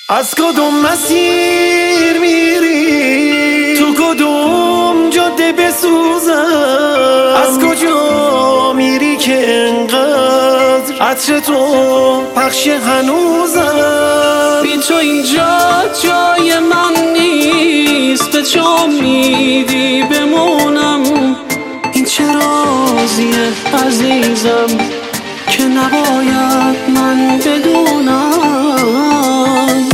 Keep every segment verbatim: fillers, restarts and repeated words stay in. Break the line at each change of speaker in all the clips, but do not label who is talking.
از کدوم مسیر میری؟ تو کدوم جاده بسوزم؟ از کجا میری که انقدر عطر تو پخش هنوزم؟
بی تو اینجا جای من نیست، به چه امیدی بمونم؟ این چه رازیه عزیزم که نباید من بدونم؟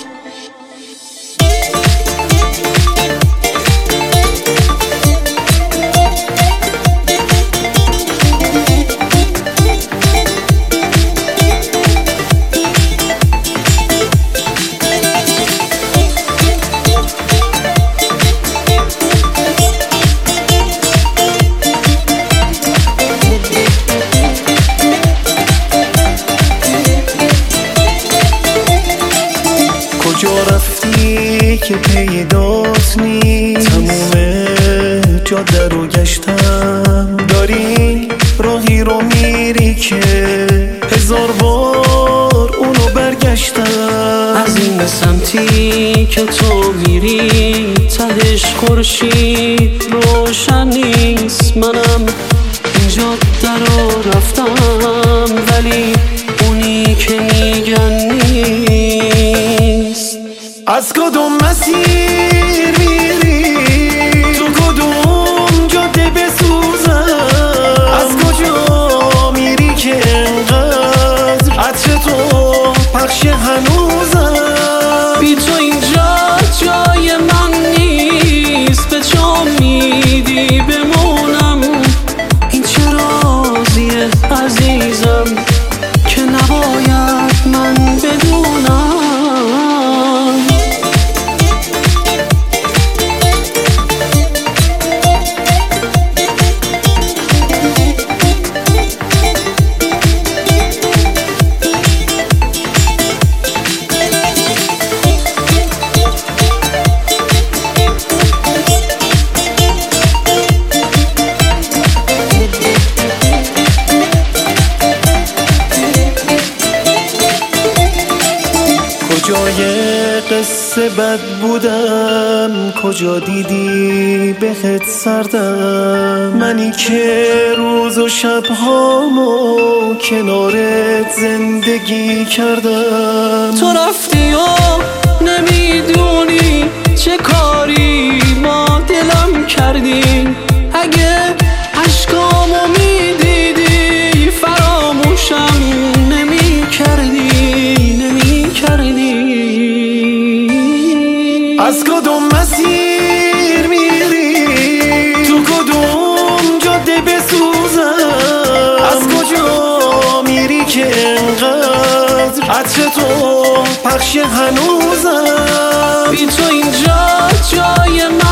کجا رفتی که پیدات نیست؟ تموم جاده رو گشتم، داری راهی رو میری که هزار بار اونو برگشتم.
از این سمتی که تو میری تهش خورشید روشن نیست. منم این جاده رو رفتم ولی اونی که میگن نیست.
از کدوم مسیر میری؟ تو کدوم جاده بسوزم؟ از کجا میری که انقدر عطر تو پخش هنوزم؟
بی تو اینجا جای من نیست، به چه امیدی بمونم؟ این چه رازیه عزیزم که نباید من بدونم؟
کجای قصه بد بودم؟ کجا دیدی بهت سردم؟ منی که روز و شبهامو کنارت زندگی کردم.
تو رفتی و نمیدونی چه کاری ما دلم کردیم. اگه عشقامو میدیدی فراموشم نمی کردی نمی کردی.
از کدوم مسیر میری؟ تو کدوم جاده بسوزم؟ از کجا میری که انقدر عطر تو پخش هنوزم؟
بی تو اینجا جای من